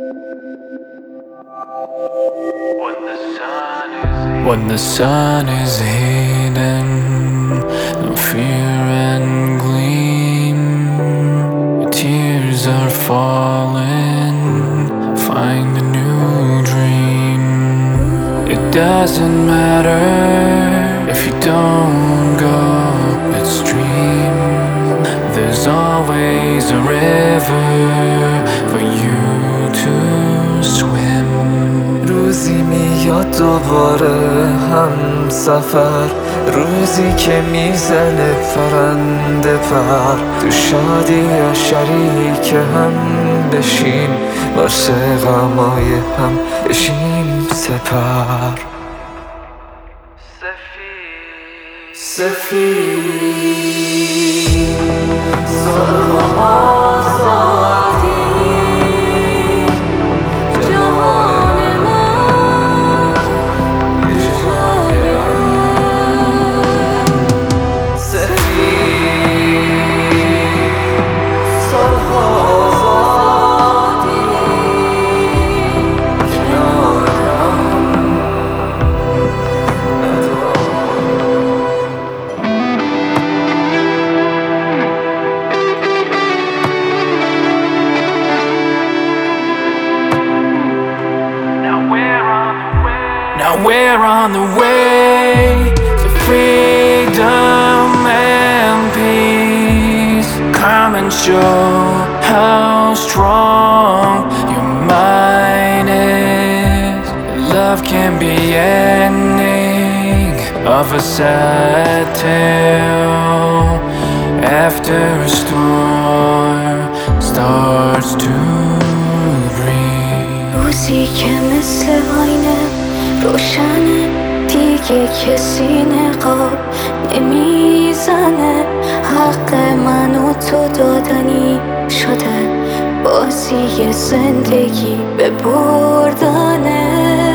When the sun is hidden, no fear and gleam, tears are falling, find a new dream. It doesn't matter if you don't go upstream. There's always a river for you to swim. روزی میاد دوباره هم سفر، روزی که میزنه پرنده پر، تو شادی یا شریک هم بشیم، واسه غمای هم بشیم سپر. سفید سالها آزادی جهان من یه جای سفید سالها آزادی کنار هم Now we're on the way to freedom and peace. Come and show how strong your mind is. Love can be ending of a sad tale after a storm starts to breathe. روزی که مثل آینه روشنه، دیگه کسی نقاب نمیزنه، حق من و تو دادنی شده، بازی زندگی به بردنه.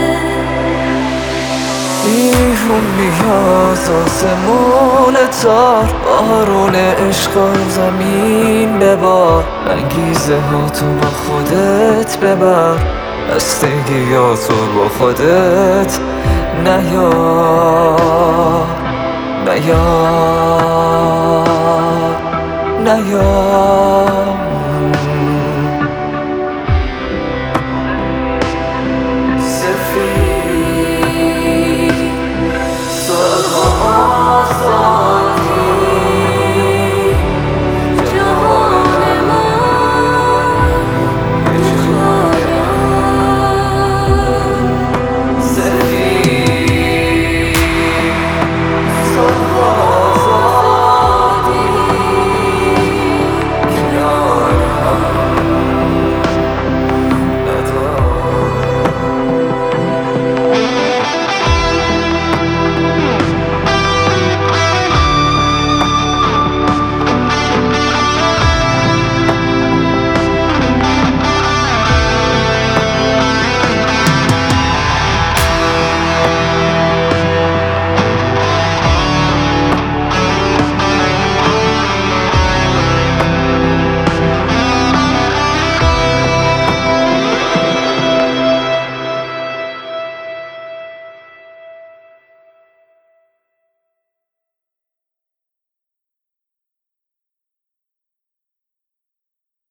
بیرون میاد آسمون تار، بارون عشق و زمین ببار، انگیزه ها تو با خودت ببر، بستگیاتو با خودت نیار نیار نیار